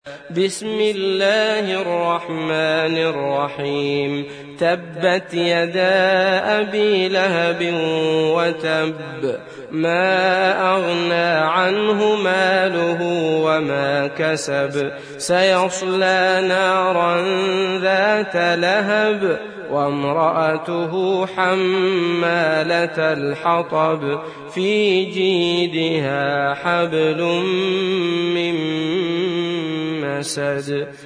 بسم الله الرحمن الرحيم تبت يدا أبي لهب وتب ما أغنى عنه ماله وما كسب سيصلى نارا ذات لهب وامرأته حمالة الحطب في جيدها حبل من مسد